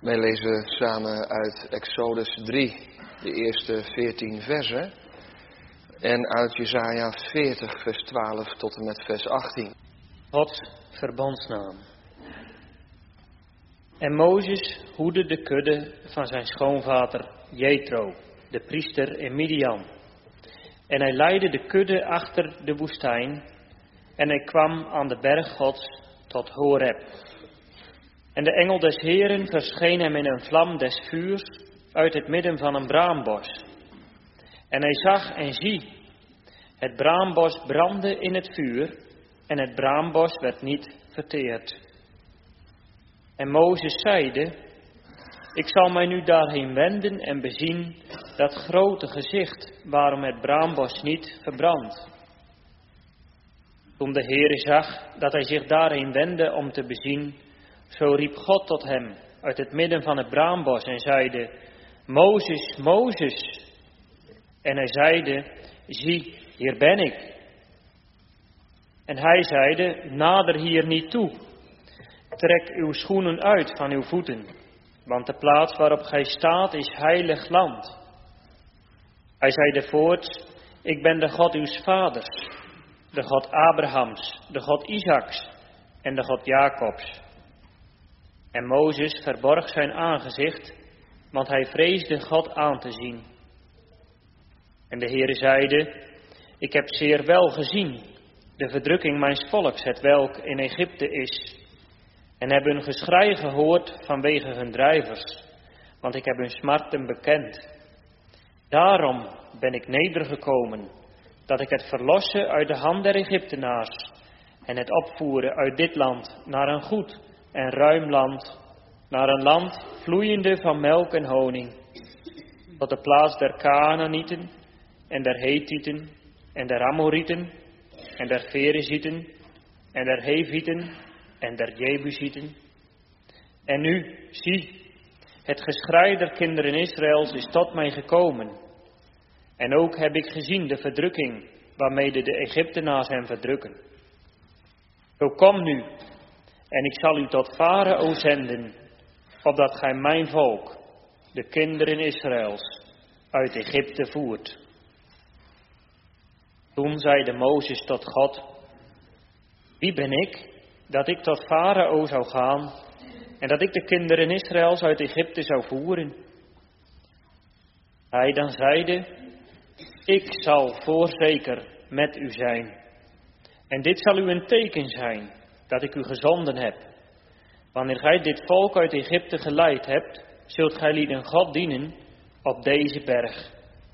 Wij lezen samen uit Exodus 3, de eerste 14 versen. En uit Jesaja 40, vers 12 tot en met vers 18. Gods verbondsnaam. En Mozes hoedde de kudde van zijn schoonvader Jethro, de priester in Midian. En hij leidde de kudde achter de woestijn. En hij kwam aan de berg Gods tot Horeb. En de engel des Heeren verscheen hem in een vlam des vuurs uit het midden van een braambos. En hij zag en zie, het braambos brandde in het vuur en het braambos werd niet verteerd. En Mozes zeide, ik zal mij nu daarheen wenden en bezien dat grote gezicht waarom het braambos niet verbrandt. Toen de Heere zag dat hij zich daarheen wendde om te bezien, zo riep God tot hem uit het midden van het braambos en zeide, Mozes, Mozes. En hij zeide, zie, hier ben ik. En hij zeide, nader hier niet toe. Trek uw schoenen uit van uw voeten, want de plaats waarop gij staat is heilig land. Hij zeide voorts, ik ben de God uws vaders, de God Abrahams, de God Isaaks en de God Jacobs. En Mozes verborg zijn aangezicht, want hij vreesde God aan te zien. En de Heere zeide, ik heb zeer wel gezien de verdrukking mijns volks, hetwelk in Egypte is, en heb hun geschrei gehoord vanwege hun drijvers, want ik heb hun smarten bekend. Daarom ben ik nedergekomen, dat ik het verlosse uit de hand der Egyptenaars en het opvoeren uit dit land naar een goed en ruim land, naar een land vloeiende van melk en honing, tot de plaats der Kanaanieten en der Hethieten en der Amorieten en der Ferezieten en der Hevieten en der Jebusieten. En nu, zie, het geschrei der kinderen Israëls is tot mij gekomen. En ook heb ik gezien de verdrukking waarmede de Egyptenaars hen verdrukken. Zo kom nu, en ik zal u tot Farao zenden, opdat gij mijn volk, de kinderen Israëls, uit Egypte voert. Toen zeide Mozes tot God, wie ben ik, dat ik tot Farao zou gaan, en dat ik de kinderen Israëls uit Egypte zou voeren? Hij dan zeide, ik zal voorzeker met u zijn. En dit zal u een teken zijn, dat ik u gezonden heb. Wanneer gij dit volk uit Egypte geleid hebt, zult gij lieden God dienen op deze berg.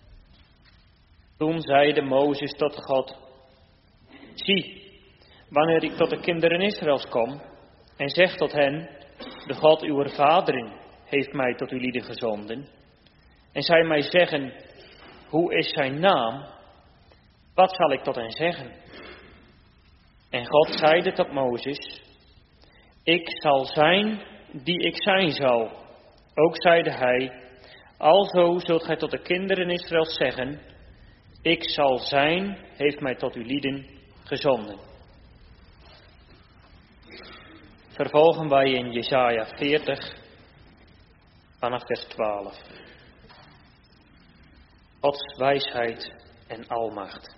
Toen zeide Mozes tot God, zie, wanneer ik tot de kinderen Israëls kom en zeg tot hen, de God uw vaderen heeft mij tot uw lieden gezonden, en zij mij zeggen, hoe is zijn naam? Wat zal ik tot hen zeggen? En God zeide tot Mozes, ik zal zijn die ik zijn zal. Ook zeide hij, alzo zult gij tot de kinderen Israëls zeggen, ik zal zijn, heeft mij tot uw lieden gezonden. Vervolgen wij in Jesaja 40, vanaf vers 12. Gods wijsheid en almacht.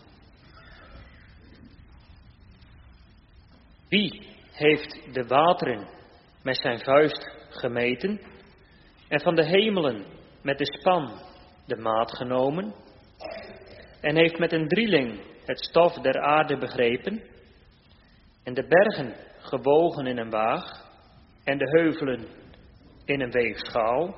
Wie heeft de wateren met zijn vuist gemeten en van de hemelen met de span de maat genomen en heeft met een drieling het stof der aarde begrepen en de bergen gewogen in een waag en de heuvelen in een weegschaal?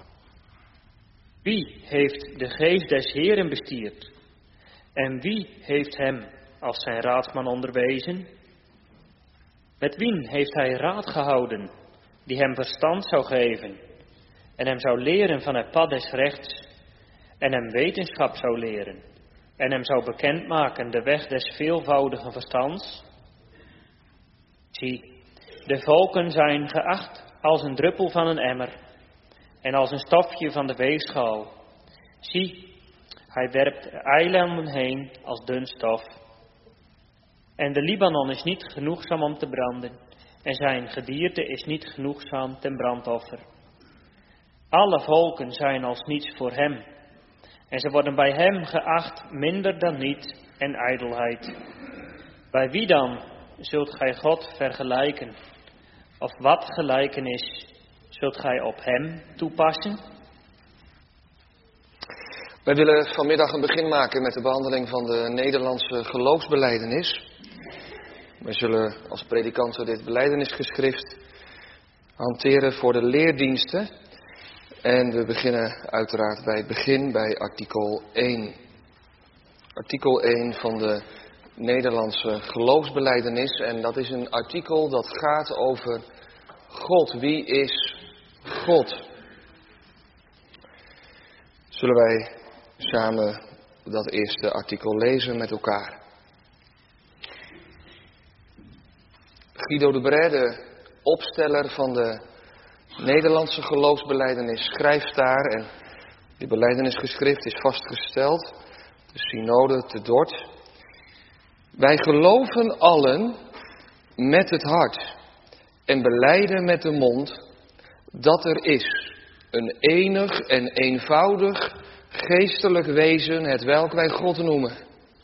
Wie heeft de geest des Heeren bestierd en wie heeft hem als zijn raadsman onderwezen? Met wien heeft hij raad gehouden, die hem verstand zou geven, en hem zou leren van het pad des rechts, en hem wetenschap zou leren, en hem zou bekendmaken de weg des veelvoudigen verstands? Zie, de volken zijn geacht als een druppel van een emmer, en als een stofje van de weegschaal. Zie, hij werpt eilanden heen als dun stof. En de Libanon is niet genoegzaam om te branden, en zijn gedierte is niet genoegzaam ten brandoffer. Alle volken zijn als niets voor hem. En ze worden bij hem geacht minder dan niet en ijdelheid. Bij wie dan zult gij God vergelijken? Of wat gelijkenis zult gij op hem toepassen? Wij willen vanmiddag een begin maken met de behandeling van de Nederlandse geloofsbelijdenis. Wij zullen als predikanten dit belijdenisgeschrift hanteren voor de leerdiensten. En we beginnen uiteraard bij het begin bij artikel 1. Artikel 1 van de Nederlandse geloofsbelijdenis. En dat is een artikel dat gaat over God. Wie is God? Zullen wij samen dat eerste artikel lezen met elkaar? Guido de Bray, de opsteller van de Nederlandse geloofsbelijdenis, schrijft daar, en die belijdenisgeschrift is vastgesteld, de synode te Dort. Wij geloven allen met het hart en belijden met de mond dat er is een enig en eenvoudig geestelijk wezen, hetwelk wij God noemen.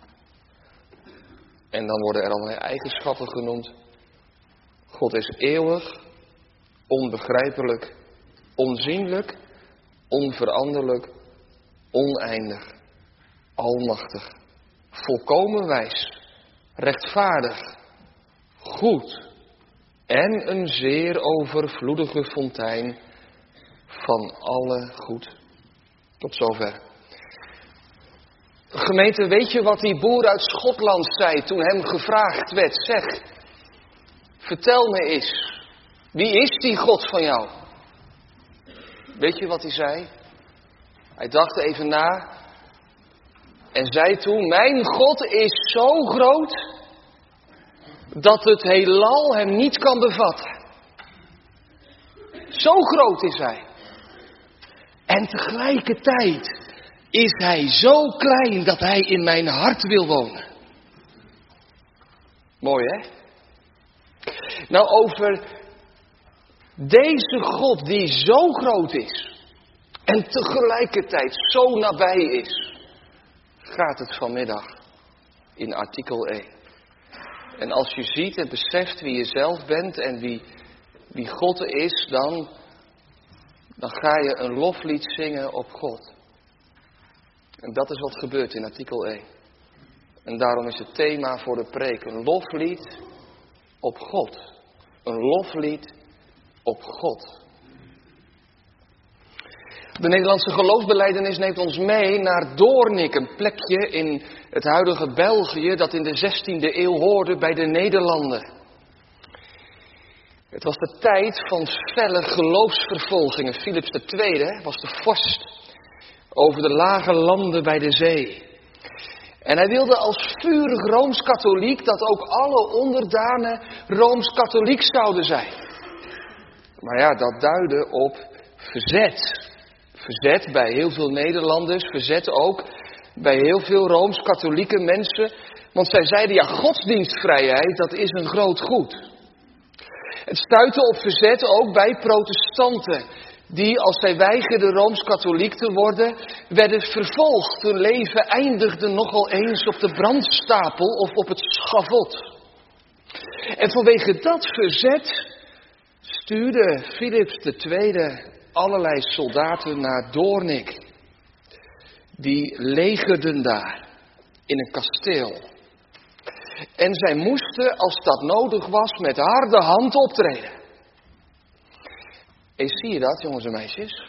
En dan worden er allerlei eigenschappen genoemd. God is eeuwig, onbegrijpelijk, onzienlijk, onveranderlijk, oneindig, almachtig, volkomen wijs, rechtvaardig, goed en een zeer overvloedige fontein van alle goed. Tot zover. Gemeente, weet je wat die boer uit Schotland zei toen hem gevraagd werd? Zeg, vertel me eens, wie is die God van jou? Weet je wat hij zei? Hij dacht even na en zei toen, mijn God is zo groot dat het heelal hem niet kan bevatten. Zo groot is hij. En tegelijkertijd is hij zo klein dat hij in mijn hart wil wonen. Mooi, hè? Nou, over deze God die zo groot is en tegelijkertijd zo nabij is, gaat het vanmiddag in artikel 1. En als je ziet en beseft wie je zelf bent en wie God is, dan ga je een loflied zingen op God. En dat is wat gebeurt in artikel 1. En daarom is het thema voor de preek een loflied op God. Een loflied op God. De Nederlandse geloofsbelijdenis neemt ons mee naar Doornik, een plekje in het huidige België dat in de 16e eeuw hoorde bij de Nederlanden. Het was de tijd van felle geloofsvervolgingen. Philips II was de vorst over de lage landen bij de zee. En hij wilde als vurig Rooms-katholiek dat ook alle onderdanen Rooms-katholiek zouden zijn. Maar ja, dat duidde op verzet. Verzet bij heel veel Nederlanders, verzet ook bij heel veel Rooms-katholieke mensen. Want zij zeiden, ja, godsdienstvrijheid, dat is een groot goed. Het stuitte op verzet ook bij protestanten, die als zij weigerden Rooms-katholiek te worden, werden vervolgd. Hun leven eindigde nogal eens op de brandstapel of op het schavot. En vanwege dat verzet stuurde Philips II allerlei soldaten naar Doornik. Die legerden daar in een kasteel. En zij moesten, als dat nodig was, met harde hand optreden. En zie je dat, jongens en meisjes?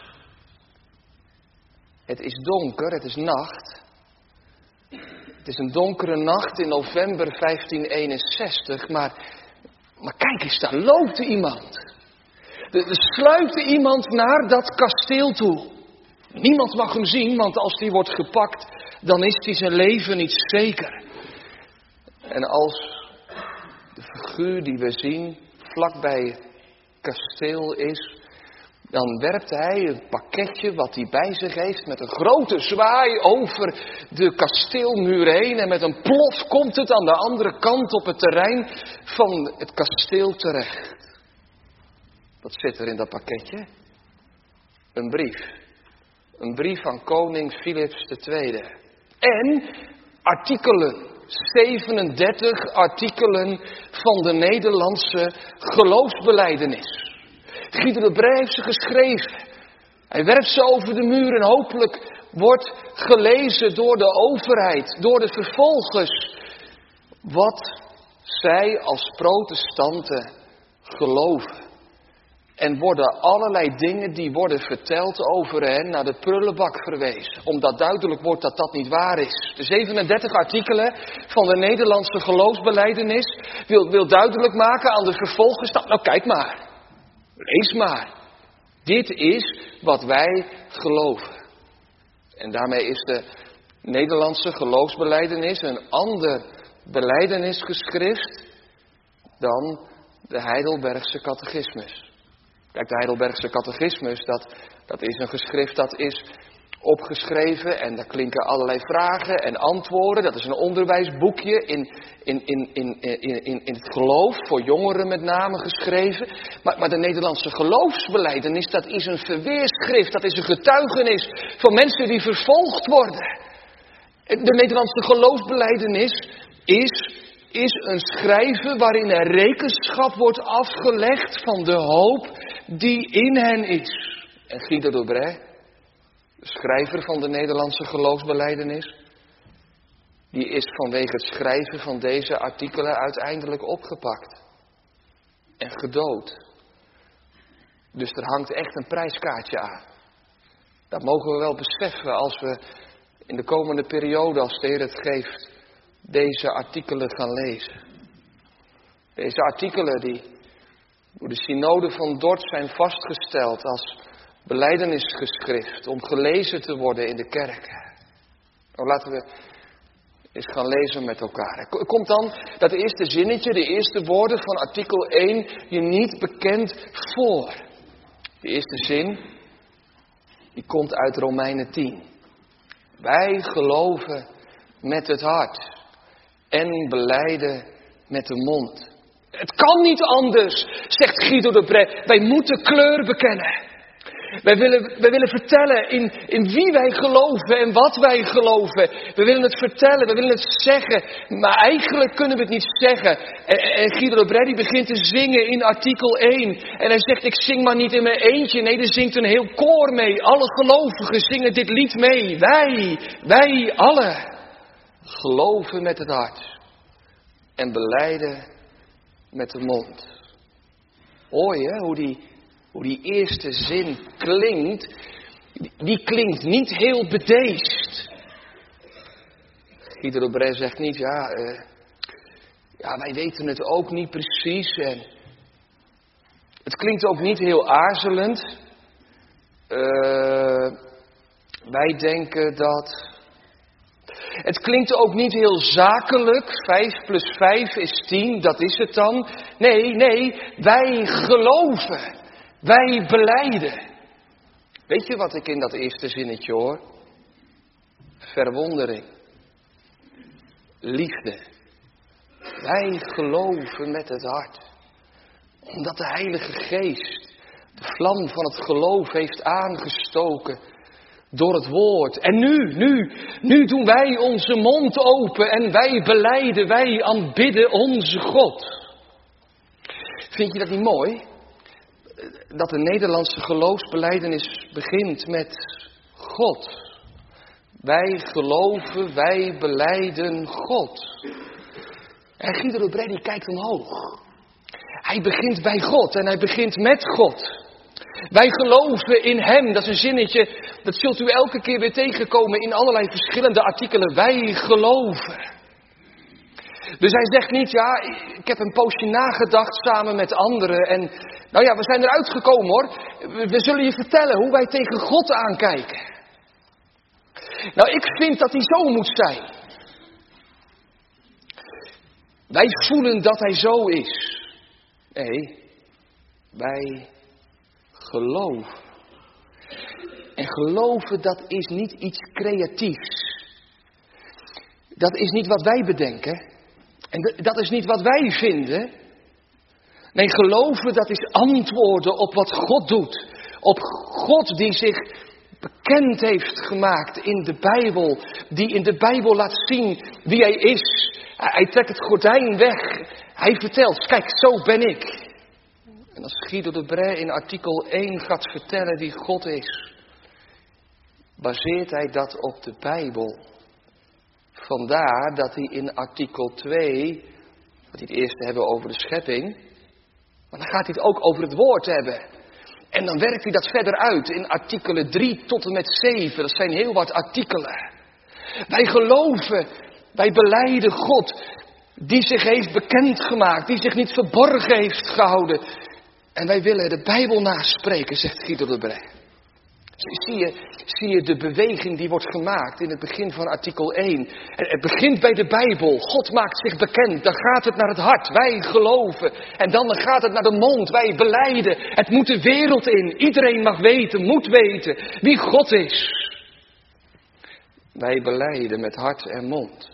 Het is donker, het is nacht. Het is een donkere nacht in november 1561, maar kijk eens, daar loopt iemand. Er sluipt iemand naar dat kasteel toe. Niemand mag hem zien, want als die wordt gepakt, dan is hij zijn leven niet zeker. En als de figuur die we zien vlakbij het kasteel is, dan werpt hij een pakketje wat hij bij zich heeft met een grote zwaai over de kasteelmuur heen. En met een plof komt het aan de andere kant op het terrein van het kasteel terecht. Wat zit er in dat pakketje? Een brief. Een brief van koning Philips II. En artikelen. 37 artikelen van de Nederlandse geloofsbelijdenis. Guido de Brij heeft ze geschreven. Hij werpt ze over de muur en hopelijk wordt gelezen door de overheid, door de vervolgers. Wat zij als protestanten geloven. En worden allerlei dingen die worden verteld over hen naar de prullenbak verwezen. Omdat duidelijk wordt dat dat niet waar is. De 37 artikelen van de Nederlandse geloofsbelijdenis wil duidelijk maken aan de vervolgers. Nou kijk maar. Lees maar. Dit is wat wij geloven. En daarmee is de Nederlandse geloofsbelijdenis een ander belijdenisgeschrift dan de Heidelbergse catechismus. Kijk, de Heidelbergse catechismus, dat is een geschrift dat is opgeschreven en daar klinken allerlei vragen en antwoorden. Dat is een onderwijsboekje in het geloof, voor jongeren met name geschreven. Maar de Nederlandse geloofsbelijdenis, dat is een verweerschrift, dat is een getuigenis van mensen die vervolgd worden. De Nederlandse geloofsbelijdenis is een schrijven waarin er rekenschap wordt afgelegd van de hoop die in hen is. En Guido de Brij, de schrijver van de Nederlandse geloofsbelijdenis, die is vanwege het schrijven van deze artikelen uiteindelijk opgepakt. En gedood. Dus er hangt echt een prijskaartje aan. Dat mogen we wel beseffen als we in de komende periode, als de Heer het geeft, deze artikelen gaan lezen. Deze artikelen die door de synode van Dort zijn vastgesteld als belijdenisgeschrift om gelezen te worden in de kerk. Nou, laten we eens gaan lezen met elkaar. Er komt dan dat eerste zinnetje, de eerste woorden van artikel 1 je niet bekend voor. De eerste zin, die komt uit Romeinen 10. Wij geloven met het hart en belijden met de mond. Het kan niet anders, zegt Guido de Brij. Wij moeten kleur bekennen. Wij willen vertellen in wie wij geloven en wat wij geloven. We willen het vertellen, we willen het zeggen. Maar eigenlijk kunnen we het niet zeggen. En Guido de Brij die begint te zingen in artikel 1. En hij zegt, ik zing maar niet in mijn eentje. Nee, er zingt een heel koor mee. Alle gelovigen zingen dit lied mee. Wij allen geloven met het hart. En belijden met de mond. Hoor je hoe die eerste zin klinkt? Die klinkt niet heel bedeesd. Guido de Brij zegt niet, wij weten het ook niet precies. En het klinkt ook niet heel aarzelend. Wij denken dat... Het klinkt ook niet heel zakelijk. 5 plus 5 is 10, dat is het dan. Nee, wij geloven. Wij belijden. Weet je wat ik in dat eerste zinnetje hoor? Verwondering. Liefde. Wij geloven met het hart. Omdat de Heilige Geest de vlam van het geloof heeft aangestoken door het woord. En nu doen wij onze mond open en wij belijden, wij aanbidden onze God. Vind je dat niet mooi? Dat de Nederlandse geloofsbelijdenis begint met God. Wij geloven, wij belijden God. En Guido de Brij die kijkt omhoog. Hij begint bij God en hij begint met God. Wij geloven in hem. Dat is een zinnetje, dat zult u elke keer weer tegenkomen in allerlei verschillende artikelen. Wij geloven. Dus hij zegt niet, ik heb een poosje nagedacht samen met anderen. En we zijn eruit gekomen hoor. We zullen je vertellen hoe wij tegen God aankijken. Nou, ik vind dat hij zo moet zijn. Wij voelen dat hij zo is. Nee, wij geloven. En geloven, dat is niet iets creatiefs. Dat is niet wat wij bedenken. En dat is niet wat wij vinden. Nee, geloven, dat is antwoorden op wat God doet. Op God die zich bekend heeft gemaakt in de Bijbel. Die in de Bijbel laat zien wie hij is. Hij trekt het gordijn weg. Hij vertelt, kijk, zo ben ik. En als Guido de Brij in artikel 1 gaat vertellen wie God is, baseert hij dat op de Bijbel. Vandaar dat hij in artikel 2, wat hij het eerste hebben over de schepping, maar dan gaat hij het ook over het woord hebben. En dan werkt hij dat verder uit in artikelen 3 tot en met 7. Dat zijn heel wat artikelen. Wij geloven, wij belijden God, die zich heeft bekendgemaakt, die zich niet verborgen heeft gehouden. En wij willen de Bijbel naspreken, zegt Guido de Brij. Zie je de beweging die wordt gemaakt in het begin van artikel 1. Het begint bij de Bijbel. God maakt zich bekend. Dan gaat het naar het hart. Wij geloven. En dan gaat het naar de mond. Wij belijden. Het moet de wereld in. Iedereen mag weten, moet weten wie God is. Wij belijden met hart en mond.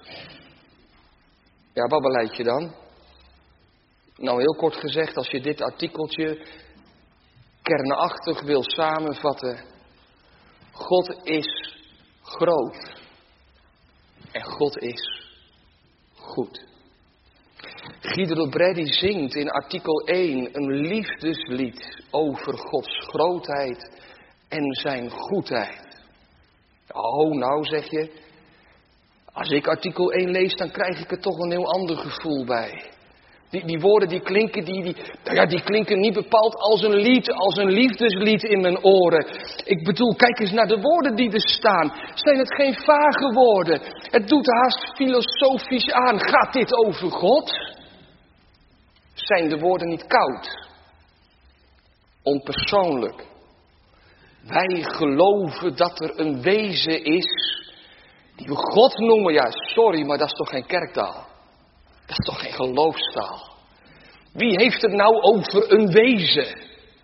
Ja, wat belijd je dan? Nou, heel kort gezegd, als je dit artikeltje kernachtig wil samenvatten. God is groot. En God is goed. Guido de Brij die zingt in artikel 1 een liefdeslied over Gods grootheid en zijn goedheid. Oh, nou zeg je, als ik artikel 1 lees, dan krijg ik er toch een heel ander gevoel bij. Die woorden die klinken niet bepaald als een lied, als een liefdeslied in mijn oren. Ik bedoel, kijk eens naar de woorden die er staan. Zijn het geen vage woorden? Het doet haast filosofisch aan. Gaat dit over God? Zijn de woorden niet koud? Onpersoonlijk? Wij geloven dat er een wezen is die we God noemen. Ja, sorry, maar dat is toch geen kerktaal? Dat is toch geen geloofstaal? Wie heeft het nou over een wezen?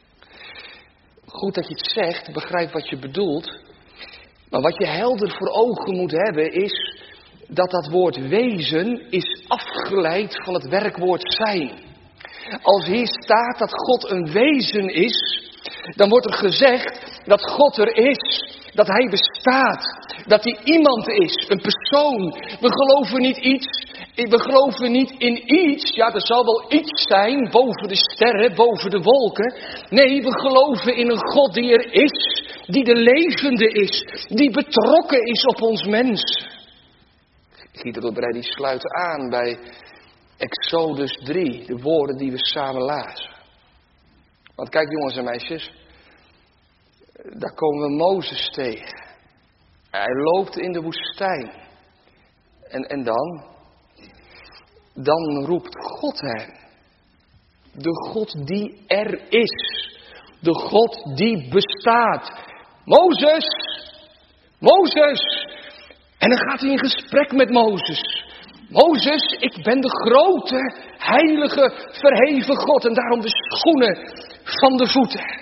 Goed dat je het zegt, begrijp wat je bedoelt. Maar wat je helder voor ogen moet hebben is dat dat woord wezen is afgeleid van het werkwoord zijn. Als hier staat dat God een wezen is, dan wordt er gezegd dat God er is. Dat hij bestaat. Dat hij iemand is. Een persoon. We geloven niet iets. We geloven niet in iets. Ja, er zal wel iets zijn. Boven de sterren. Boven de wolken. Nee, we geloven in een God die er is. Die de levende is. Die betrokken is op ons mens. Guido de Brij die sluit aan bij Exodus 3. De woorden die we samen lazen. Want kijk jongens en meisjes. Daar komen we Mozes tegen. Hij loopt in de woestijn. En dan? Dan roept God hem. De God die er is. De God die bestaat. Mozes! Mozes! En dan gaat hij in gesprek met Mozes. Mozes, ik ben de grote, heilige, verheven God. En daarom de schoenen van de voeten.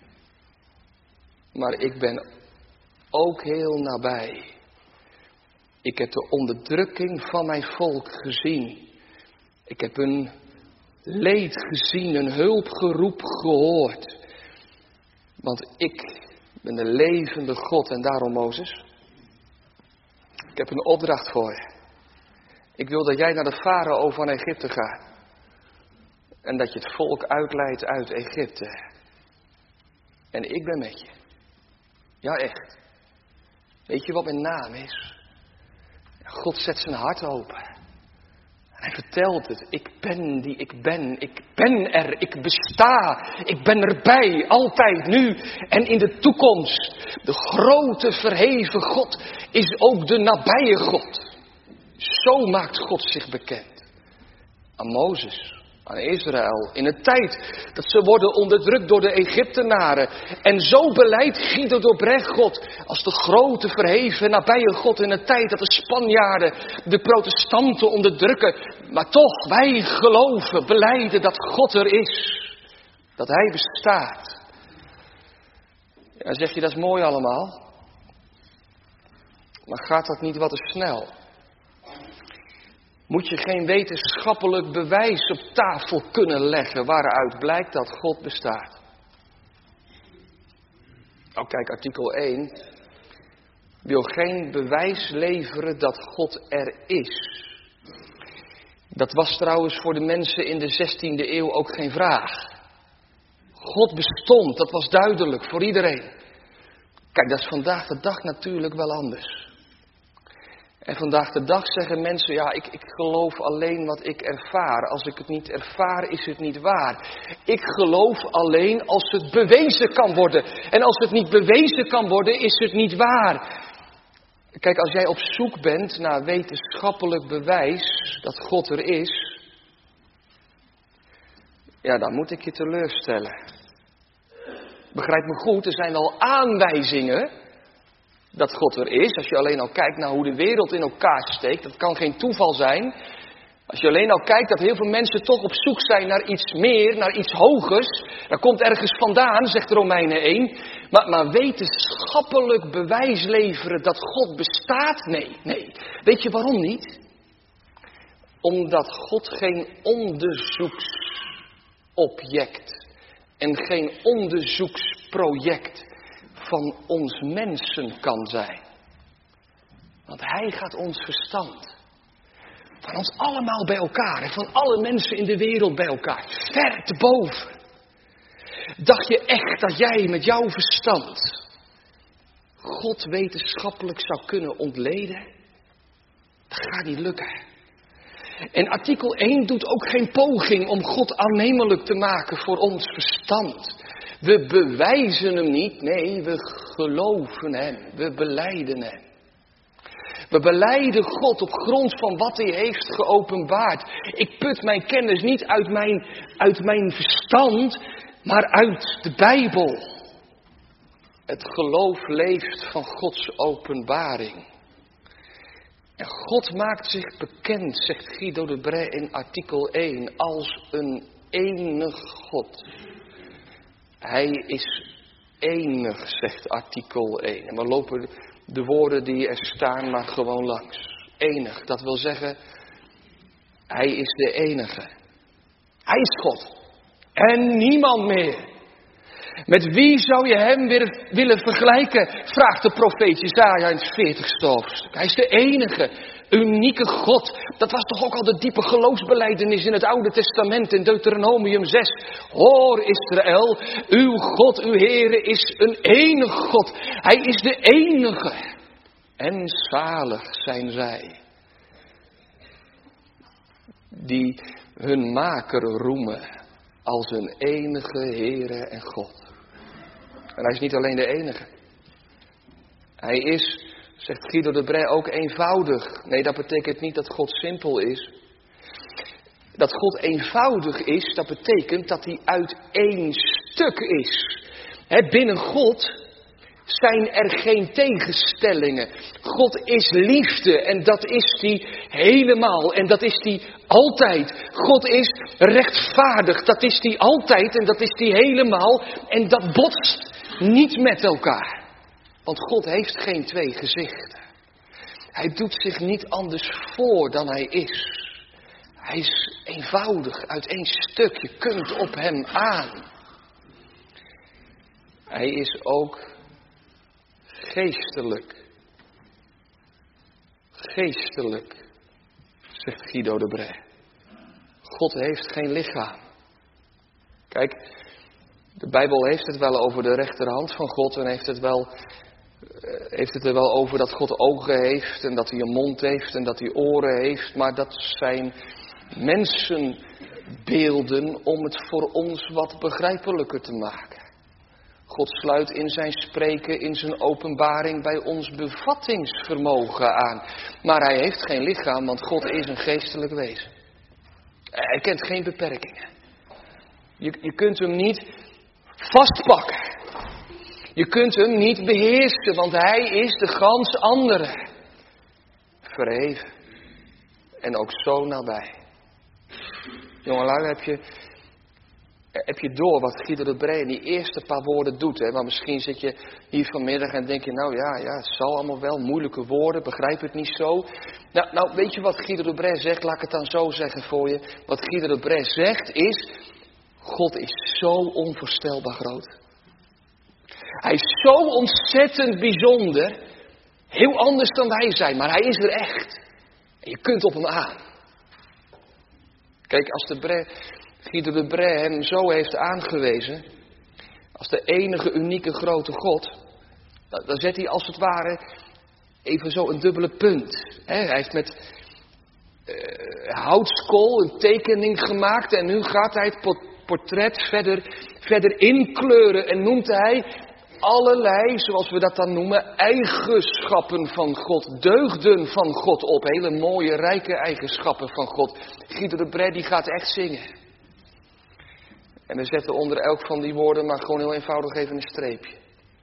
Maar ik ben ook heel nabij. Ik heb de onderdrukking van mijn volk gezien. Ik heb een leed gezien, een hulpgeroep gehoord. Want ik ben de levende God. En daarom, Mozes, ik heb een opdracht voor je. Ik wil dat jij naar de farao van Egypte gaat. En dat je het volk uitleidt uit Egypte. En ik ben met je. Ja, echt. Weet je wat mijn naam is? God zet zijn hart open. En hij vertelt het. Ik ben die ik ben. Ik ben er. Ik besta. Ik ben erbij. Altijd, nu en in de toekomst. De grote verheven God is ook de nabije God. Zo maakt God zich bekend. Aan Mozes. Aan Israël. In een tijd dat ze worden onderdrukt door de Egyptenaren. En zo beleidt Guido de Brij God als de grote verheven nabije God. In een tijd dat de Spanjaarden de protestanten onderdrukken. Maar toch, wij geloven, belijden dat God er is. Dat hij bestaat. Ja, dan zeg je, dat is mooi allemaal. Maar gaat dat niet wat te snel? Moet je geen wetenschappelijk bewijs op tafel kunnen leggen waaruit blijkt dat God bestaat? Nou kijk, artikel 1 wil geen bewijs leveren dat God er is. Dat was trouwens voor de mensen in de 16e eeuw ook geen vraag. God bestond, dat was duidelijk voor iedereen. Kijk, dat is vandaag de dag natuurlijk wel anders. En vandaag de dag zeggen mensen, ja, ik geloof alleen wat ik ervaar. Als ik het niet ervaar, is het niet waar. Ik geloof alleen als het bewezen kan worden. En als het niet bewezen kan worden, is het niet waar. Kijk, als jij op zoek bent naar wetenschappelijk bewijs dat God er is, ja, dan moet ik je teleurstellen. Begrijp me goed, er zijn wel aanwijzingen dat God er is. Als je alleen al kijkt naar hoe de wereld in elkaar steekt, dat kan geen toeval zijn. Als je alleen al kijkt dat heel veel mensen toch op zoek zijn naar iets meer, naar iets hogers. Dat komt ergens vandaan, zegt Romeinen 1. Maar wetenschappelijk bewijs leveren dat God bestaat? Nee. Weet je waarom niet? Omdat God geen onderzoeksobject en geen onderzoeksproject van ons mensen kan zijn. Want hij gaat ons verstand van ons allemaal bij elkaar en van alle mensen in de wereld bij elkaar ver te boven. Dacht je echt dat jij met jouw verstand God wetenschappelijk zou kunnen ontleden? Dat gaat niet lukken. En artikel 1 doet ook geen poging om God aannemelijk te maken voor ons verstand. We bewijzen hem niet, nee, we geloven hem, we belijden hem. We belijden God op grond van wat hij heeft geopenbaard. Ik put mijn kennis niet uit mijn verstand, maar uit de Bijbel. Het geloof leeft van Gods openbaring. En God maakt zich bekend, zegt Guido de Brij in artikel 1, als een enig God. Hij is enig, zegt artikel 1. En we lopen de woorden die er staan maar gewoon langs. Enig, dat wil zeggen, hij is de enige. Hij is God. En niemand meer. Met wie zou je hem weer willen vergelijken? Vraagt de profeet Jesaja in het 40ste hoofdstuk. Hij is de enige, unieke God. Dat was toch ook al de diepe geloofsbelijdenis in het Oude Testament in Deuteronomium 6. Hoor Israël, uw God, uw Heere is een enig God. Hij is de enige. En zalig zijn zij die hun maker roemen als een enige Heere en God. En hij is niet alleen de enige. Hij is, zegt Guido de Brij, ook eenvoudig. Nee, dat betekent niet dat God simpel is. Dat God eenvoudig is, dat betekent dat hij uit één stuk is. Binnen God zijn er geen tegenstellingen. God is liefde en dat is hij helemaal en dat is hij altijd. God is rechtvaardig, dat is hij altijd en dat is hij helemaal. En dat botst niet met elkaar. Want God heeft geen twee gezichten. Hij doet zich niet anders voor dan hij is. Hij is eenvoudig, uit één stuk. Je kunt op hem aan. Hij is ook geestelijk. Geestelijk, zegt Guido de Brij. God heeft geen lichaam. Kijk, de Bijbel heeft het wel over de rechterhand van God en heeft het er wel over dat God ogen heeft en dat hij een mond heeft en dat hij oren heeft. Maar dat zijn mensenbeelden om het voor ons wat begrijpelijker te maken. God sluit in zijn spreken, in zijn openbaring bij ons bevattingsvermogen aan. Maar hij heeft geen lichaam, want God is een geestelijk wezen. Hij kent geen beperkingen. Je kunt hem niet vastpakken. Je kunt hem niet beheersen, want hij is de gans andere. Verheven. En ook zo nabij. Jongelui, heb je door wat Guido de Brij in die eerste paar woorden doet. Hè? Maar misschien zit je hier vanmiddag en denk je, nou ja, het zal allemaal wel. Moeilijke woorden, begrijp het niet zo. Nou, weet je wat Guido de Brij zegt? Laat ik het dan zo zeggen voor je. Wat Guido de Brij zegt is, God is zo onvoorstelbaar groot. Hij is zo ontzettend bijzonder. Heel anders dan wij zijn, maar hij is er echt. En je kunt op hem aan. Kijk, als Guido de Brès hem zo heeft aangewezen, als de enige unieke grote God, dan zet hij als het ware even zo een dubbele punt. Hij heeft met houtskool een tekening gemaakt en nu gaat hij het portret verder inkleuren en noemt hij allerlei, zoals we dat dan noemen, eigenschappen van God, deugden van God op. Hele mooie, rijke eigenschappen van God. Guido de Brès die gaat echt zingen. En we zetten onder elk van die woorden maar gewoon heel eenvoudig even een streepje.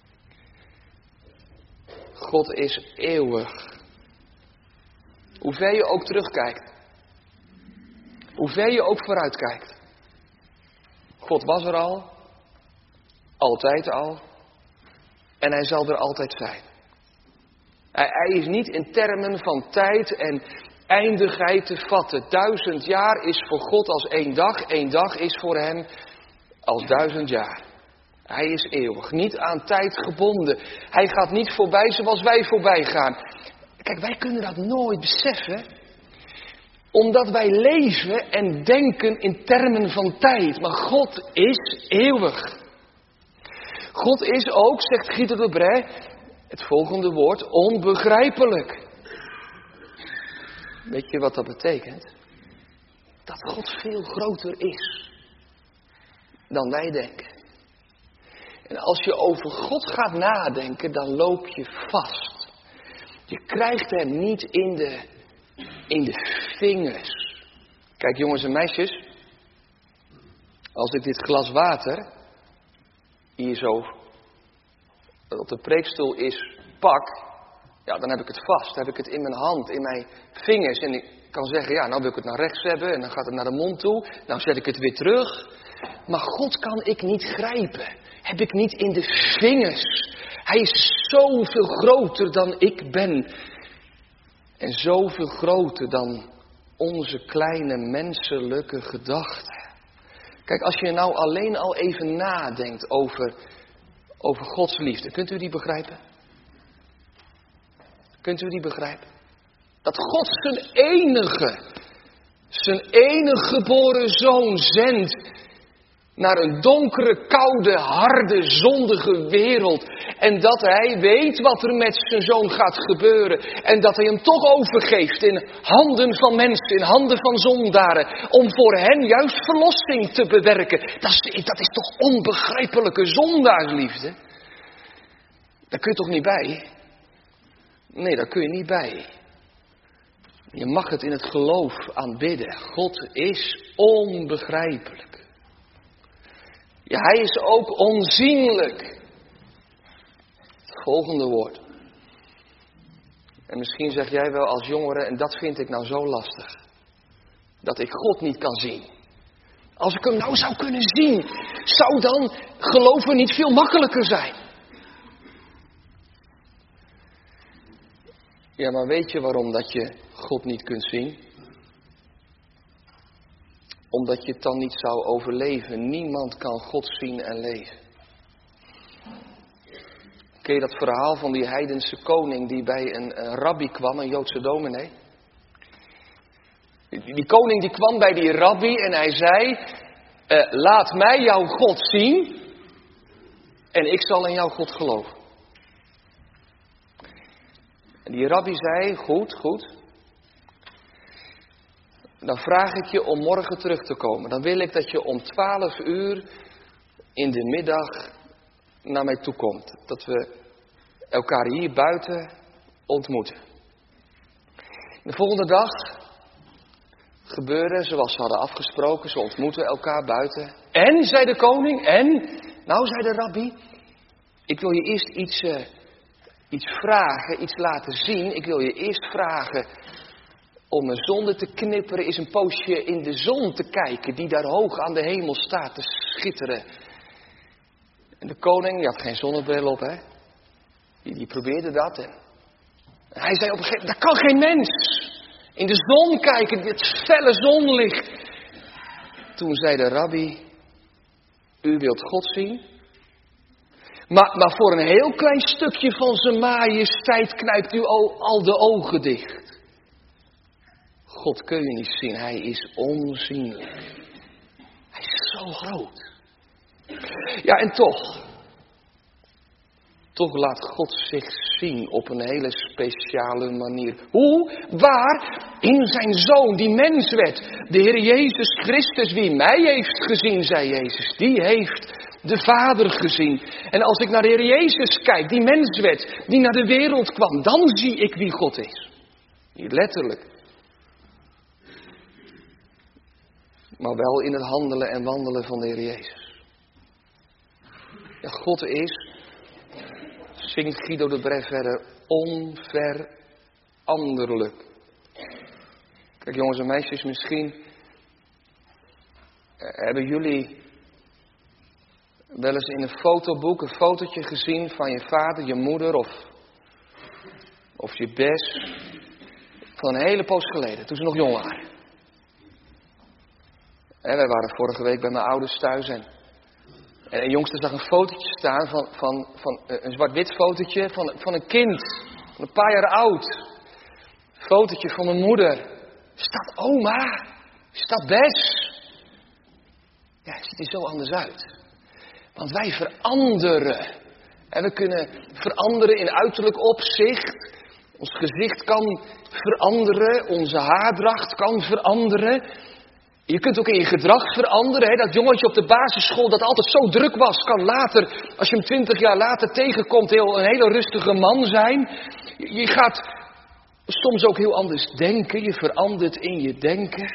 God is eeuwig. Hoe ver je ook terugkijkt. Hoe ver je ook vooruitkijkt. God was er al. Altijd al. En hij zal er altijd zijn. Hij is niet in termen van tijd en eindigheid te vatten. 1000 jaar is voor God als 1 dag. 1 dag is voor hem als 1000 jaar. Hij is eeuwig. Niet aan tijd gebonden. Hij gaat niet voorbij zoals wij voorbij gaan. Kijk, wij kunnen dat nooit beseffen. Omdat wij leven en denken in termen van tijd. Maar God is eeuwig. God is ook, zegt Guido de Brès, het volgende woord, onbegrijpelijk. Weet je wat dat betekent? Dat God veel groter is dan wij denken. En als je over God gaat nadenken, dan loop je vast. Je krijgt hem niet in de vingers. Kijk jongens en meisjes, als ik dit glas water hier zo op de preekstoel is pak, ja, dan heb ik het vast. Dan heb ik het in mijn hand, in mijn vingers. En ik kan zeggen, ja, nou wil ik het naar rechts hebben. En dan gaat het naar de mond toe. Nou zet ik het weer terug. Maar God kan ik niet grijpen. Heb ik niet in de vingers. Hij is zoveel groter dan ik ben. En zoveel groter dan onze kleine menselijke gedachten. Kijk, als je nou alleen al even nadenkt over Gods liefde. Kunt u die begrijpen? Kunt u die begrijpen? Dat God zijn enige geboren zoon zendt naar een donkere, koude, harde, zondige wereld. En dat hij weet wat er met zijn zoon gaat gebeuren. En dat hij hem toch overgeeft in handen van mensen, in handen van zondaren. Om voor hen juist verlossing te bewerken. Dat is toch onbegrijpelijke zondaarsliefde? Daar kun je toch niet bij? Nee, daar kun je niet bij. Je mag het in het geloof aanbidden. God is onbegrijpelijk. Ja, hij is ook onzienlijk. Het volgende woord. En misschien zeg jij wel als jongere, en dat vind ik nou zo lastig. Dat ik God niet kan zien. Als ik hem nou zou kunnen zien, zou dan geloven niet veel makkelijker zijn? Ja, maar weet je waarom dat je God niet kunt zien? Omdat je het dan niet zou overleven. Niemand kan God zien en leven. Ken je dat verhaal van die heidense koning die bij een rabbi kwam, een Joodse dominee? Die koning die kwam bij die rabbi en hij zei, laat mij jouw God zien en ik zal in jouw God geloven. En die rabbi zei, goed. Dan vraag ik je om morgen terug te komen. Dan wil ik dat je om 12 uur in de middag naar mij toe komt. Dat we elkaar hier buiten ontmoeten. De volgende dag gebeurde zoals ze hadden afgesproken. Ze ontmoeten elkaar buiten. En, zei de koning, nou, zei de rabbi, ik wil je eerst iets vragen, iets laten zien. Ik wil je eerst vragen om een zonde te knipperen, is een poosje in de zon te kijken, die daar hoog aan de hemel staat te schitteren. En de koning, die had geen zonnebril op, hè. Die probeerde dat. En hij zei op een gegeven moment, dat kan geen mens. In de zon kijken, dit felle zonlicht. Toen zei de rabbi, u wilt God zien? Maar voor een heel klein stukje van zijn majesteit knijpt u al de ogen dicht. God kun je niet zien, hij is onzienlijk. Hij is zo groot. Ja, en toch laat God zich zien op een hele speciale manier. Hoe? Waar? In zijn Zoon, die mens werd. De Heer Jezus Christus, wie mij heeft gezien, zei Jezus, die heeft de Vader gezien. En als ik naar de Heer Jezus kijk, die mens werd, die naar de wereld kwam, dan zie ik wie God is. Niet letterlijk. Maar wel in het handelen en wandelen van de Heer Jezus. Ja, God is, zingt Guido de Bref verder, onveranderlijk. Kijk jongens en meisjes, misschien hebben jullie wel eens in een fotoboek een fotootje gezien van je vader, je moeder of je bes. Van een hele poos geleden, toen ze nog jong waren. En wij waren vorige week bij mijn ouders thuis en de jongste zag een fotootje staan van een zwart-wit fotootje van een kind. Van een paar jaar oud. Fotootje van mijn moeder. Is dat oma? Is dat Bes? Ja, het ziet er zo anders uit. Want wij veranderen. En we kunnen veranderen in uiterlijk opzicht. Ons gezicht kan veranderen. Onze haardracht kan veranderen. Je kunt ook in je gedrag veranderen. Hè? Dat jongetje op de basisschool dat altijd zo druk was, kan later, als je hem 20 jaar later tegenkomt, een hele rustige man zijn. Je gaat soms ook heel anders denken. Je verandert in je denken.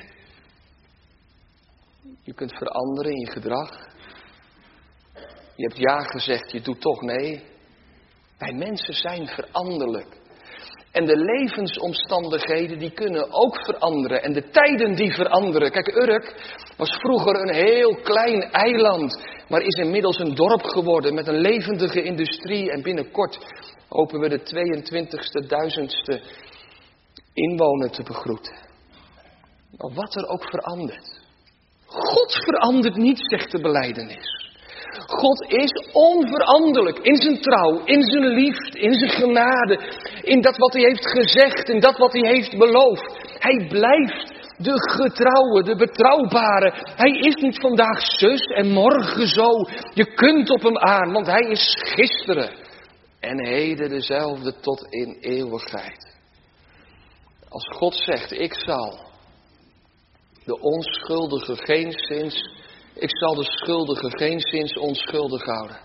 Je kunt veranderen in je gedrag. Je hebt ja gezegd, je doet toch nee. Wij mensen zijn veranderlijk. En de levensomstandigheden die kunnen ook veranderen. En de tijden die veranderen. Kijk, Urk was vroeger een heel klein eiland. Maar is inmiddels een dorp geworden met een levendige industrie. En binnenkort hopen we de 22.000ste inwoner te begroeten. Maar wat er ook verandert. God verandert niet, zegt de belijdenis. God is onveranderlijk in zijn trouw, in zijn liefde, in zijn genade, in dat wat hij heeft gezegd, in dat wat hij heeft beloofd. Hij blijft de getrouwe, de betrouwbare. Hij is niet vandaag zus en morgen zo. Je kunt op hem aan, want hij is gisteren en heden dezelfde tot in eeuwigheid. Als God zegt, ik zal de onschuldige ik zal de schuldige geenszins onschuldig houden.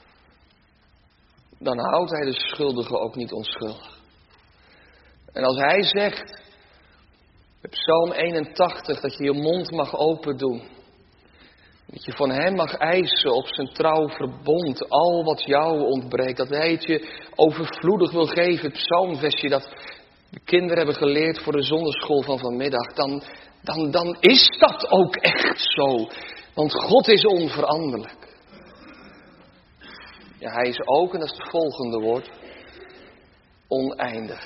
Dan houdt hij de schuldige ook niet onschuldig. En als hij zegt, in Psalm 81, dat je je mond mag open doen. Dat je van hem mag eisen op zijn trouw verbond, al wat jou ontbreekt. Dat hij het je overvloedig wil geven, het psalmversje dat de kinderen hebben geleerd voor de zonderschool van vanmiddag. Dan is dat ook echt zo. Want God is onveranderlijk. Ja, hij is ook, en dat is het volgende woord, oneindig.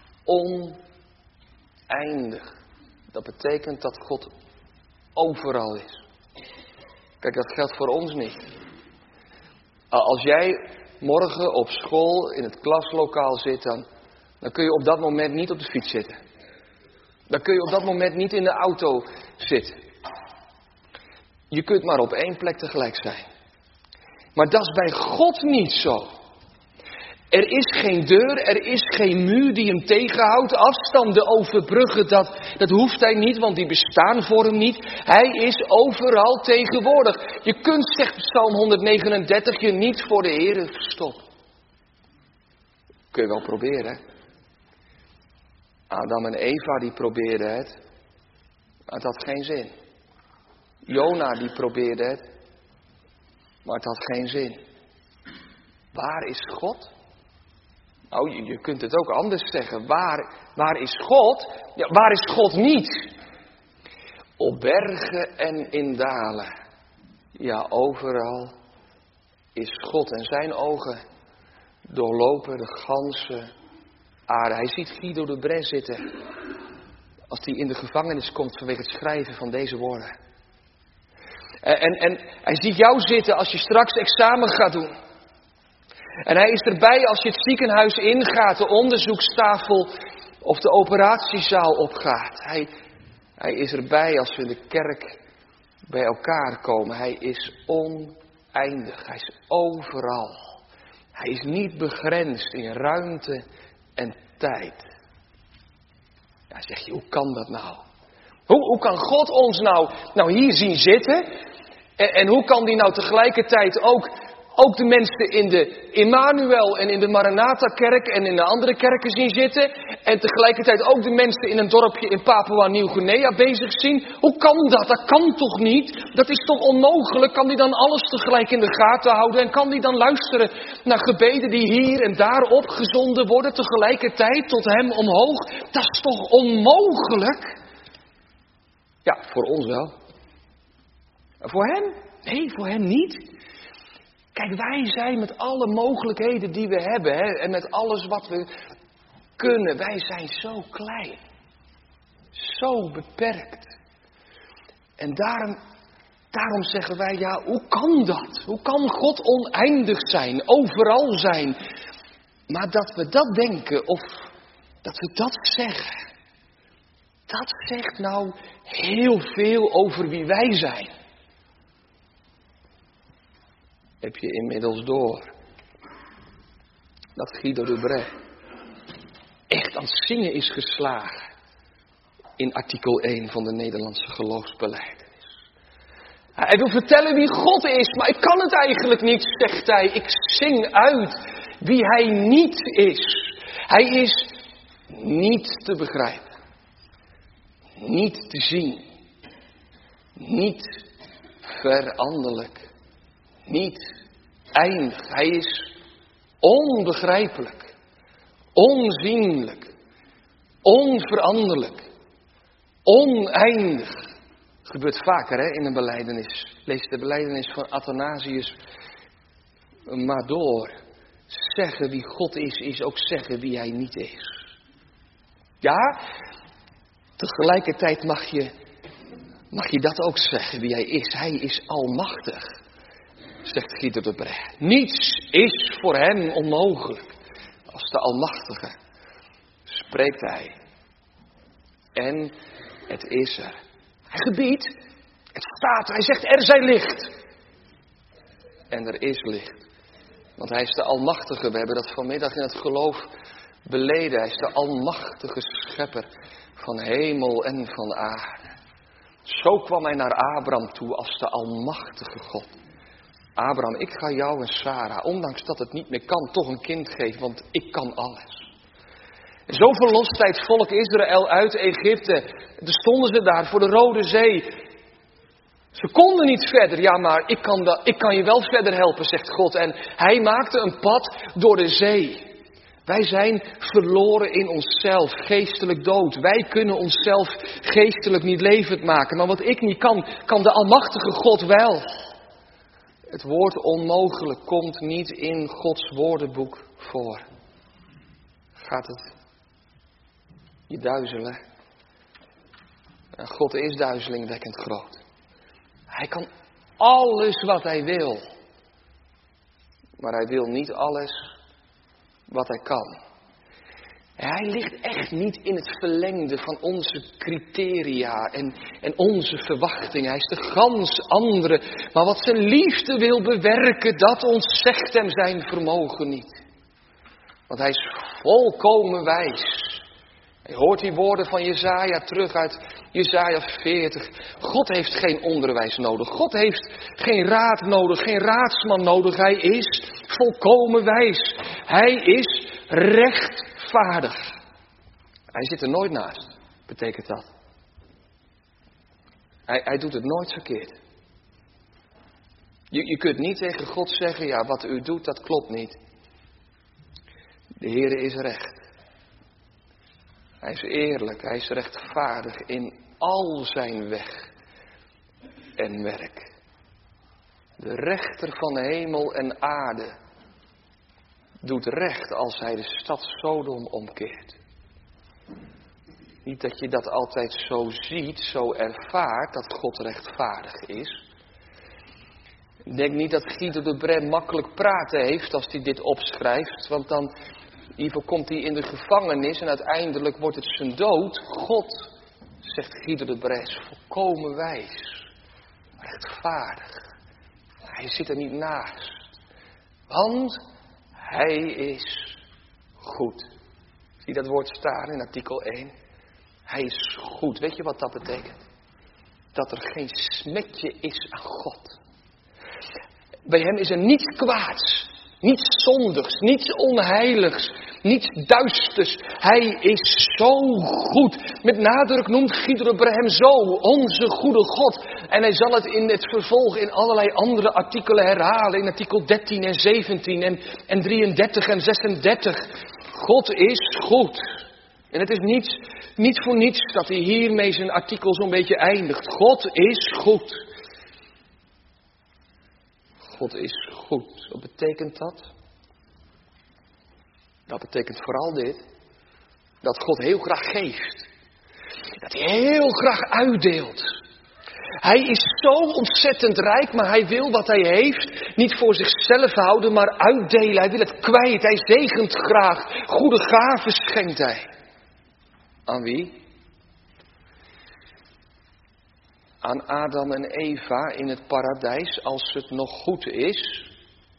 Oneindig. Dat betekent dat God overal is. Kijk, dat geldt voor ons niet. Als jij morgen op school in het klaslokaal zit, dan kun je op dat moment niet op de fiets zitten. Dan kun je op dat moment niet in de auto zitten. Je kunt maar op één plek tegelijk zijn. Maar dat is bij God niet zo. Er is geen deur, er is geen muur die hem tegenhoudt. Afstanden overbruggen, dat hoeft hij niet, want die bestaan voor hem niet. Hij is overal tegenwoordig. Je kunt, zegt Psalm 139, je niet voor de Heere verstoppen. Kun je wel proberen, hè? Adam en Eva die probeerden het, maar het had geen zin. Jona die probeerde het, maar het had geen zin. Waar is God? Nou, je kunt het ook anders zeggen. Waar is God? Ja, waar is God niet? Op bergen en in dalen. Ja, overal is God. En zijn ogen doorlopen de ganse aarde. Hij ziet Guido de Bref zitten. Als hij in de gevangenis komt vanwege het schrijven van deze woorden. En hij ziet jou zitten als je straks examen gaat doen. En hij is erbij als je het ziekenhuis ingaat, de onderzoekstafel of de operatiezaal opgaat. Hij is erbij als we in de kerk bij elkaar komen. Hij is oneindig. Hij is overal. Hij is niet begrensd in ruimte en tijd. Ja, zeg je, hoe kan dat nou? Hoe kan God ons nou hier zien zitten? En hoe kan die nou tegelijkertijd ook de mensen in de Immanuel en in de Maranatha-kerk en in de andere kerken zien zitten? En tegelijkertijd ook de mensen in een dorpje in Papua-Nieuw-Guinea bezig zien? Hoe kan dat? Dat kan toch niet? Dat is toch onmogelijk? Kan die dan alles tegelijk in de gaten houden? En kan die dan luisteren naar gebeden die hier en daar opgezonden worden tegelijkertijd tot hem omhoog? Dat is toch onmogelijk? Ja, voor ons wel. Voor hem? Nee, voor hem niet. Kijk, wij zijn met alle mogelijkheden die we hebben, hè, en met alles wat we kunnen, wij zijn zo klein. Zo beperkt. En daarom zeggen wij, ja, hoe kan dat? Hoe kan God oneindig zijn, overal zijn? Maar dat we dat denken of dat we dat zeggen, dat zegt nou heel veel over wie wij zijn. Heb je inmiddels door dat Guido de Brès echt aan het zingen is geslagen in artikel 1 van de Nederlandse geloofsbelijdenis. Hij wil vertellen wie God is, maar ik kan het eigenlijk niet, zegt hij. Ik zing uit wie hij niet is. Hij is niet te begrijpen, niet te zien, niet veranderlijk. Niet eindig. Hij is onbegrijpelijk, onzienlijk, onveranderlijk, oneindig. Gebeurt vaker hè, in een belijdenis. Lees de belijdenis van Athanasius maar door. Zeggen wie God is ook zeggen wie hij niet is. Ja, tegelijkertijd mag je dat ook zeggen wie hij is. Hij is almachtig. Zegt Guido de Brès. Niets is voor hem onmogelijk. Als de Almachtige spreekt hij. En het is er. Hij gebiedt. Het staat. Hij zegt er zij licht. En er is licht. Want hij is de Almachtige. We hebben dat vanmiddag in het geloof beleden. Hij is de Almachtige Schepper van hemel en van aarde. Zo kwam hij naar Abraham toe als de Almachtige God. Abraham, ik ga jou en Sarah, ondanks dat het niet meer kan, toch een kind geven, want ik kan alles. En zo verlost hij het volk Israël uit Egypte. En stonden ze daar voor de Rode Zee. Ze konden niet verder. Ja, maar ik kan je wel verder helpen, zegt God. En hij maakte een pad door de zee. Wij zijn verloren in onszelf, geestelijk dood. Wij kunnen onszelf geestelijk niet levend maken. Maar wat ik niet kan de Almachtige God wel. Het woord onmogelijk komt niet in Gods woordenboek voor. Gaat het je duizelen? God is duizelingwekkend groot. Hij kan alles wat hij wil. Maar hij wil niet alles wat hij kan. Hij ligt echt niet in het verlengde van onze criteria en onze verwachtingen. Hij is de gans andere. Maar wat zijn liefde wil bewerken, dat ontzegt hem zijn vermogen niet. Want hij is volkomen wijs. Je hoort die woorden van Jesaja terug uit Jesaja 40. God heeft geen onderwijs nodig. God heeft geen raad nodig, geen raadsman nodig. Hij is volkomen wijs. Hij is rechtvaardig. Hij zit er nooit naast, betekent dat. Hij doet het nooit verkeerd. Je kunt niet tegen God zeggen, ja, wat u doet, dat klopt niet. De Heere is recht. Hij is eerlijk, hij is rechtvaardig in al zijn weg en werk. De rechter van hemel en aarde doet recht als hij de stad Sodom omkeert. Niet dat je dat altijd zo ziet, zo ervaart, dat God rechtvaardig is. Ik denk niet dat Guido de Brès makkelijk praten heeft als hij dit opschrijft. Want dan komt hij in de gevangenis en uiteindelijk wordt het zijn dood. God, zegt Guido de Brès, volkomen wijs, rechtvaardig. Hij zit er niet naast. Want hij is goed. Zie je dat woord staan in artikel 1? Hij is goed. Weet je wat dat betekent? Dat er geen smetje is aan God. Bij hem is er niets kwaads, niets zondigs, niets onheiligs, niets duisters. Hij is zo goed. Met nadruk noemt Guido de Brès hem zo, onze goede God. En hij zal het in het vervolg in allerlei andere artikelen herhalen. In artikel 13 en 17 en 33 en 36. God is goed. En het is niet voor niets dat hij hiermee zijn artikel zo'n beetje eindigt. God is goed. God is goed. Wat betekent dat? Dat betekent vooral dit. Dat God heel graag geeft. Dat hij heel graag uitdeelt. Hij is zo ontzettend rijk, maar hij wil wat hij heeft niet voor zichzelf houden, maar uitdelen. Hij wil het kwijt. Hij zegent graag. Goede gaven schenkt hij. Aan wie? Aan Adam en Eva in het paradijs, als het nog goed is.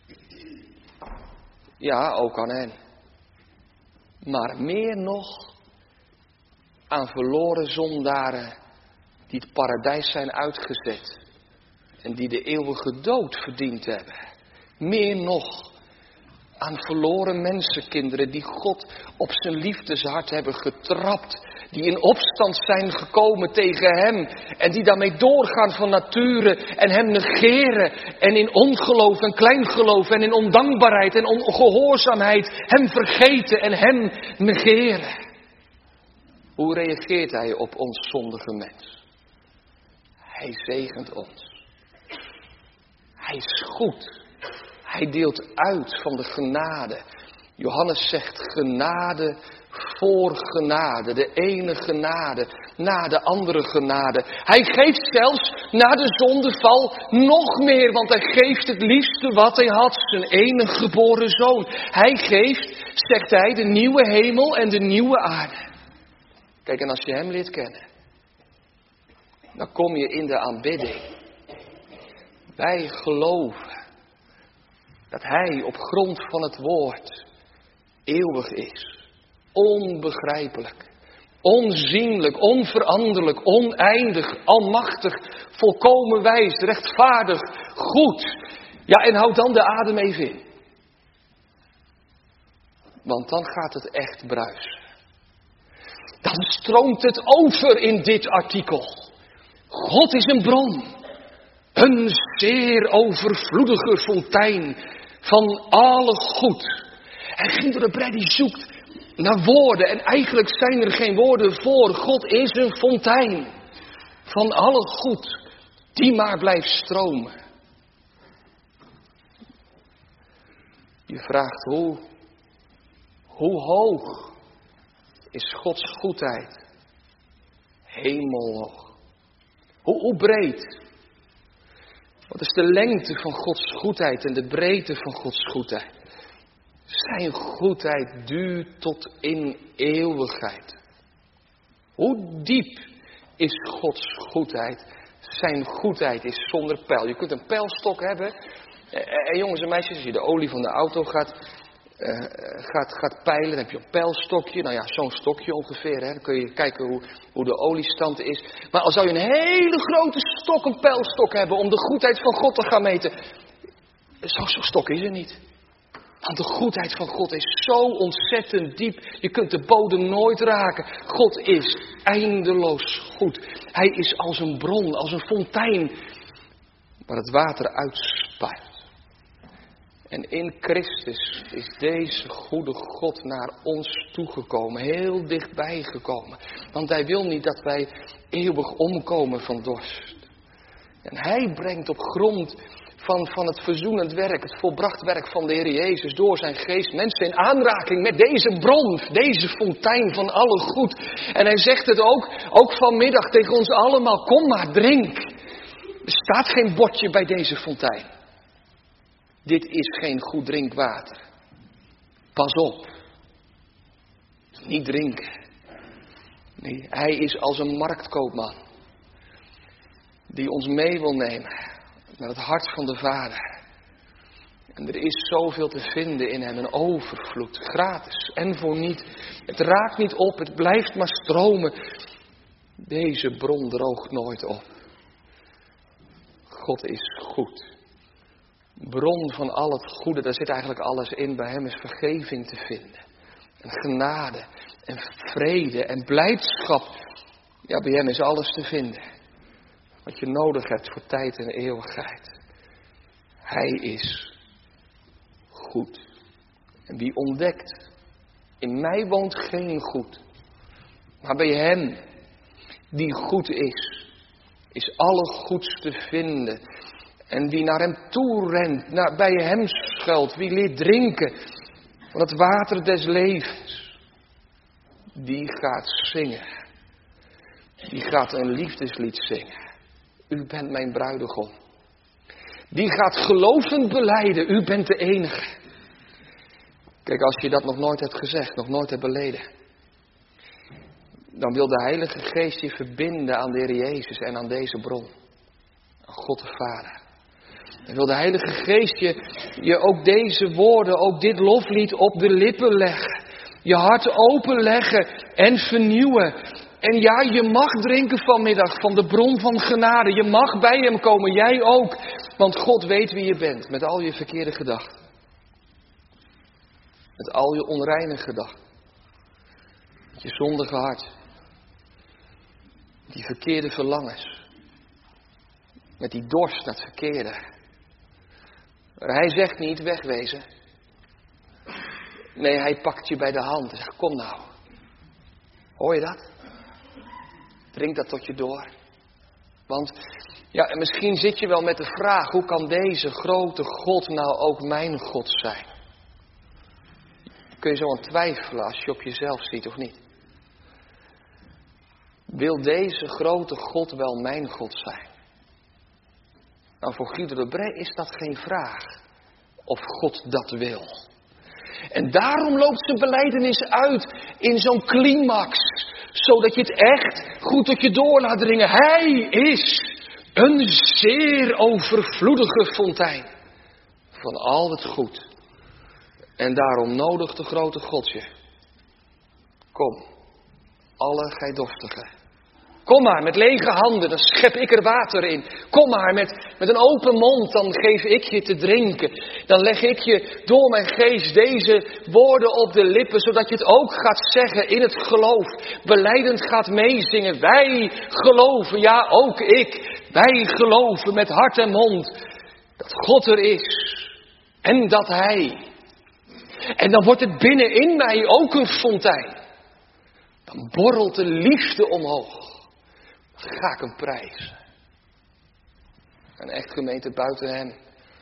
Ja, ook aan hen. Maar meer nog aan verloren zondaren die het paradijs zijn uitgezet. En die de eeuwige dood verdiend hebben. Meer nog aan verloren mensenkinderen die God op zijn liefdeshart hebben getrapt. Die in opstand zijn gekomen tegen hem. En die daarmee doorgaan van nature en hem negeren. En in ongeloof en kleingeloof en in ondankbaarheid en ongehoorzaamheid hem vergeten en hem negeren. Hoe reageert hij op ons zondige mens? Hij zegent ons. Hij is goed. Hij deelt uit van de genade. Johannes zegt genade voor genade. De ene genade na de andere genade. Hij geeft zelfs na de zondeval nog meer. Want hij geeft het liefste wat hij had. Zijn enige geboren zoon. Hij geeft, zegt hij, de nieuwe hemel en de nieuwe aarde. Kijk, en als je hem leert kennen, dan kom je in de aanbidding. Wij geloven dat hij op grond van het woord eeuwig is. Onbegrijpelijk. Onzienlijk. Onveranderlijk. Oneindig. Almachtig. Volkomen wijs. Rechtvaardig. Goed. Ja, en houd dan de adem even in. Want dan gaat het echt bruisen. Dan stroomt het over in dit artikel. God is een bron. Een zeer overvloedige fontein van alle goed. En Guido de Brès die zoekt naar woorden. En eigenlijk zijn er geen woorden voor. God is een fontein van alle goed. Die maar blijft stromen. Je vraagt hoe hoog is Gods goedheid? Hemelhoog. Hoe breed? Wat is de lengte van Gods goedheid en de breedte van Gods goedheid? Zijn goedheid duurt tot in eeuwigheid. Hoe diep is Gods goedheid? Zijn goedheid is zonder pijl. Je kunt een pijlstok hebben. En jongens en meisjes, als je de olie van de auto gaat peilen, dan heb je een pijlstokje. Nou ja, zo'n stokje ongeveer. Hè. Dan kun je kijken hoe de oliestand is. Maar al zou je een hele grote stok, een pijlstok hebben om de goedheid van God te gaan meten. Zo'n stok is er niet. Want de goedheid van God is zo ontzettend diep. Je kunt de bodem nooit raken. God is eindeloos goed. Hij is als een bron, als een fontein waar het water uitspuit. En in Christus is deze goede God naar ons toegekomen. Heel dichtbij gekomen. Want hij wil niet dat wij eeuwig omkomen van dorst. En hij brengt op grond van het verzoenend werk, het volbracht werk van de Heer Jezus door zijn geest mensen in aanraking met deze bron, deze fontein van alle goed. En hij zegt het ook vanmiddag tegen ons allemaal, kom maar, drink. Er staat geen bordje bij deze fontein. dit is geen goed drinkwater. Pas op. Niet drinken. Nee, hij is als een marktkoopman. Die ons mee wil nemen naar het hart van de Vader. En er is zoveel te vinden in hem, een overvloed, gratis en voor niet. Het raakt niet op, het blijft maar stromen. Deze bron droogt nooit op. God is goed. Bron van al het goede, daar zit eigenlijk alles in. Bij hem is vergeving te vinden. En genade en vrede en blijdschap. Ja, bij hem is alles te vinden. Wat je nodig hebt voor tijd en eeuwigheid. Hij is goed. En wie ontdekt, in mij woont geen goed. Maar bij hem, die goed is alle goeds te vinden. En wie naar hem toe rent, bij hem schuilt, wie leert drinken van het water des levens. Die gaat zingen. Die gaat een liefdeslied zingen. U bent mijn bruidegom. Die gaat gelovend belijden, u bent de enige. Kijk, als je dat nog nooit hebt gezegd, nog nooit hebt beleden. Dan wil de Heilige Geest je verbinden aan de Heer Jezus en aan deze bron. Aan God de Vader. Dan wil de Heilige Geest je ook deze woorden, ook dit loflied op de lippen leggen. Je hart openleggen en vernieuwen. En ja, je mag drinken vanmiddag van de bron van genade. Je mag bij hem komen, jij ook. Want God weet wie je bent, met al je verkeerde gedachten. Met al je onreine gedachten. Met je zondige hart. Die verkeerde verlangens. Met die dorst naar het verkeerde. Maar hij zegt niet wegwezen. Nee, hij pakt je bij de hand en zegt, kom nou. Hoor je dat? Drink dat tot je door. Want, ja, en misschien zit je wel met de vraag, hoe kan deze grote God nou ook mijn God zijn? Kun je zo aan twijfelen als je op jezelf ziet of niet? Wil deze grote God wel mijn God zijn? Nou, voor Guido de Bree is dat geen vraag. Of God dat wil. En daarom loopt zijn belijdenis uit in zo'n climax. Zodat je het echt goed tot je door laat dringen. Hij is een zeer overvloedige fontein. Van al het goed. En daarom nodigt de grote God je. Kom, alle gij dorstigen. Kom maar met lege handen, dan schep ik er water in. Kom maar met een open mond, dan geef ik je te drinken. Dan leg ik je door mijn geest deze woorden op de lippen, zodat je het ook gaat zeggen in het geloof. Belijdend gaat meezingen. Wij geloven, ja ook ik. Wij geloven met hart en mond dat God er is. En dat Hij. En dan wordt het binnenin mij ook een fontein. Dan borrelt de liefde omhoog. Dan ga ik hem prijzen. Een echt gemeente buiten hem.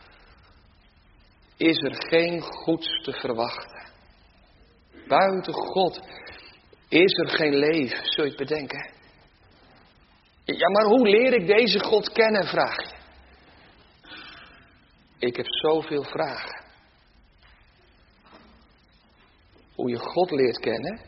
Is er geen goeds te verwachten. Buiten God is er geen leven, zul je het bedenken. Ja, maar hoe leer ik deze God kennen, vraag je. Ik heb zoveel vragen. Hoe je God leert kennen.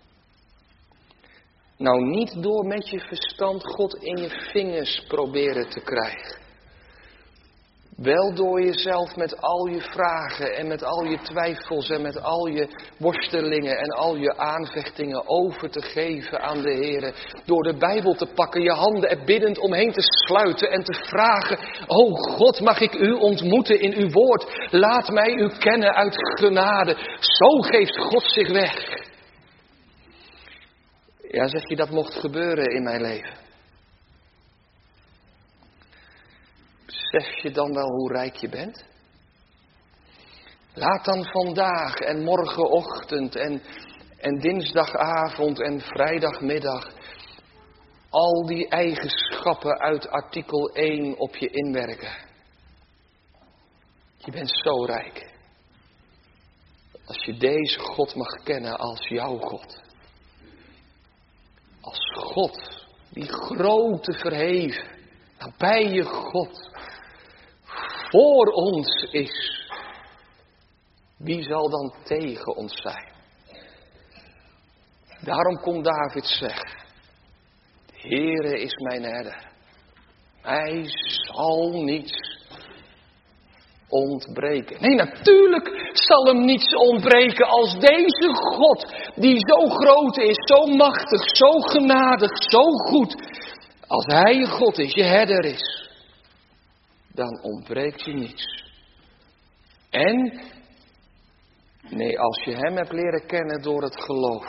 Nou, niet door met je verstand God in je vingers proberen te krijgen. Wel door jezelf met al je vragen en met al je twijfels en met al je worstelingen en al je aanvechtingen over te geven aan de Heer. Door de Bijbel te pakken, je handen er biddend omheen te sluiten en te vragen. O God, mag ik u ontmoeten in uw woord. Laat mij u kennen uit genade. Zo geeft God zich weg. Ja, zeg je, dat mocht gebeuren in mijn leven. Besef je dan wel hoe rijk je bent? Laat dan vandaag en morgenochtend en dinsdagavond en vrijdagmiddag al die eigenschappen uit artikel 1 op je inwerken. Je bent zo rijk. Als je deze God mag kennen als jouw God. Als God, die grote verheven, nabije God, voor ons is. Wie zal dan tegen ons zijn? Daarom kon David zeggen, de Heere is mijn herder. Mij zal niets ontbreken. Nee, natuurlijk zal hem niets ontbreken als deze God, die zo groot is, zo machtig, zo genadig, zo goed. Als hij je God is, je herder is, dan ontbreekt je niets. En, nee, als je hem hebt leren kennen door het geloof,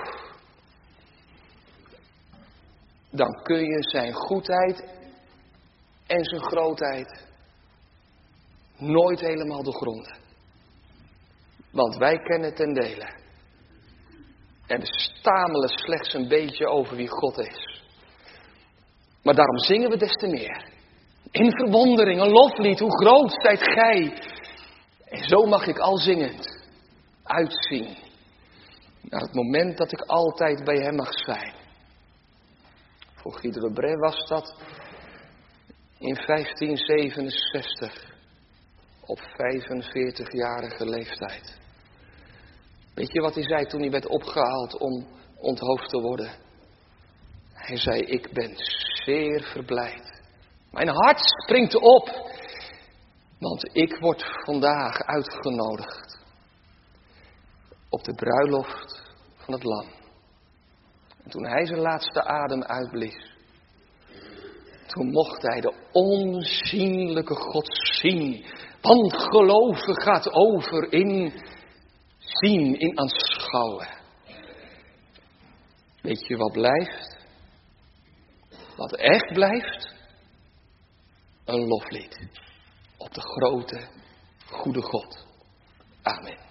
dan kun je zijn goedheid en zijn grootheid nooit helemaal doorgronden. Want wij kennen ten dele. En we stamelen slechts een beetje over wie God is. Maar daarom zingen we des te meer. In verwondering, een loflied, hoe groot zijt gij. En zo mag ik al zingend uitzien naar het moment dat ik altijd bij hem mag zijn. Voor Guy de Lebret was dat in 1567 op 45-jarige leeftijd. Weet je wat hij zei toen hij werd opgehaald om onthoofd te worden? Hij zei, ik ben zeer verblijd. Mijn hart springt op, want ik word vandaag uitgenodigd op de bruiloft van het Lam. En toen hij zijn laatste adem uitblies, toen mocht hij de onzienlijke God zien. Want geloven gaat over in zien, in aanschouwen. Weet je wat blijft? Wat echt blijft? Een loflied op de grote, goede God. Amen.